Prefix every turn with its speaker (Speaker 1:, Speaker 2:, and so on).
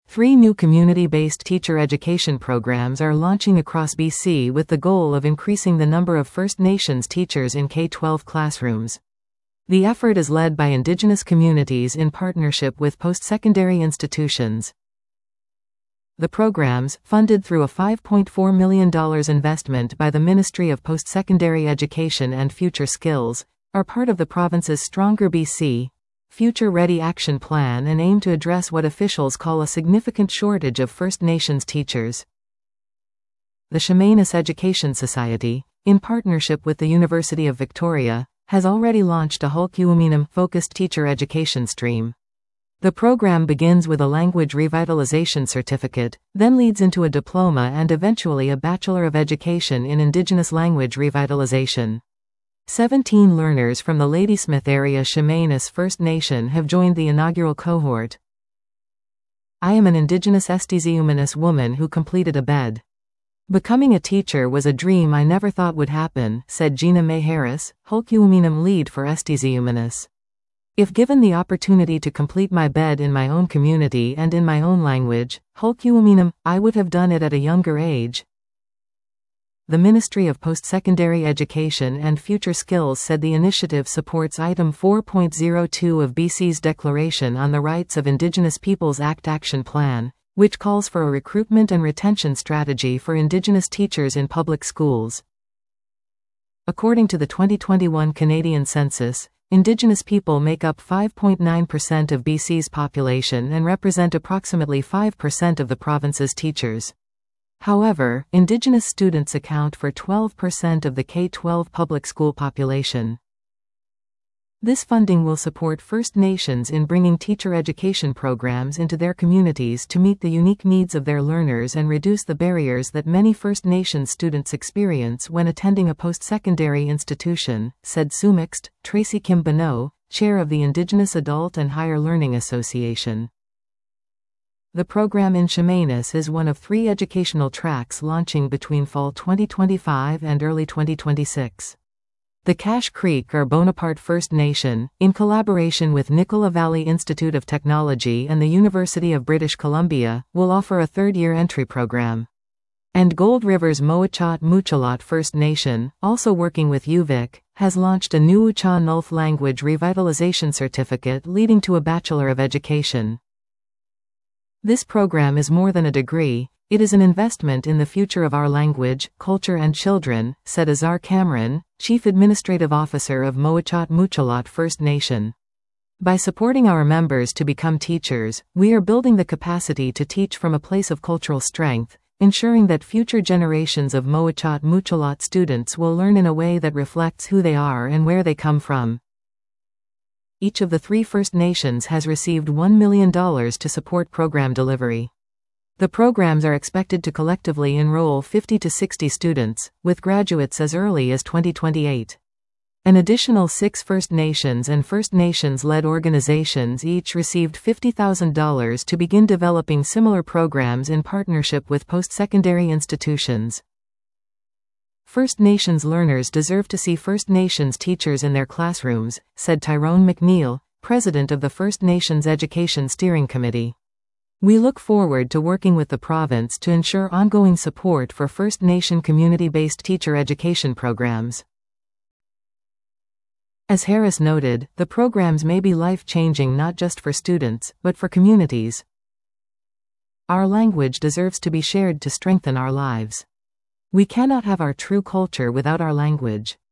Speaker 1: 3 new community-based teacher education programs are launching across BC with the goal of increasing the number of First Nations teachers in K-12 classrooms. The effort is led by Indigenous communities in partnership with post-secondary institutions. The programs, funded through a $5.4 million investment by the Ministry of Post-Secondary Education and Future Skills, are part of the province's Stronger BC, Future Ready Action Plan and aim to address what officials call a significant shortage of First Nations teachers. The Chemainus Education Society, in partnership with the University of Victoria, has already launched a Hulk-Uminum-focused teacher education stream. The program begins with a language revitalization certificate, then leads into a diploma and eventually a Bachelor of Education in Indigenous Language Revitalization. 17 learners from the Ladysmith area Chemainus First Nation have joined the inaugural cohort. I am an Indigenous Estiziuminous woman who completed a BEd. Becoming a teacher was a dream I never thought would happen, said Gina May Harris, Hulk-Uminum lead for Estiziuminous. If given the opportunity to complete my BEd in my own community and in my own language, Hulk-Uminum, I would have done it at a younger age. The Ministry of Post-Secondary Education and Future Skills said the initiative supports Item 4.02 of BC's Declaration on the Rights of Indigenous Peoples Act Action Plan, which calls for a recruitment and retention strategy for Indigenous teachers in public schools. According to the 2021 Canadian Census, Indigenous people make up 5.9% of BC's population and represent approximately 5% of the province's teachers. However, Indigenous students account for 12% of the K-12 public school population. This funding will support First Nations in bringing teacher education programs into their communities to meet the unique needs of their learners and reduce the barriers that many First Nations students experience when attending a post-secondary institution, said Sumixed, Tracy Kim Bonneau, chair of the Indigenous Adult and Higher Learning Association. The program in Chemainus is one of 3 educational tracks launching between fall 2025 and early 2026. The Cache Creek or Bonaparte First Nation, in collaboration with Nicola Valley Institute of Technology and the University of British Columbia, will offer a 3rd-year entry program. And Gold River's Moachot Muchalot First Nation, also working with UVic, has launched a new Ucha-Nulth language revitalization certificate leading to a Bachelor of Education. This program is more than a degree, it is an investment in the future of our language, culture and children, said Azar Cameron, Chief Administrative Officer of Moachot Muchalot First Nation. By supporting our members to become teachers, we are building the capacity to teach from a place of cultural strength, ensuring that future generations of Moachot Muchalot students will learn in a way that reflects who they are and where they come from. Each of the 3 First Nations has received $1 million to support program delivery. The programs are expected to collectively enroll 50 to 60 students, with graduates as early as 2028. An additional 6 First Nations and First Nations-led organizations each received $50,000 to begin developing similar programs in partnership with post-secondary institutions. First Nations learners deserve to see First Nations teachers in their classrooms, said Tyrone McNeil, president of the First Nations Education Steering Committee. We look forward to working with the province to ensure ongoing support for First Nation community-based teacher education programs. As Harris noted, the programs may be life-changing not just for students, but for communities. Our language deserves to be shared to strengthen our lives. We cannot have our true culture without our language.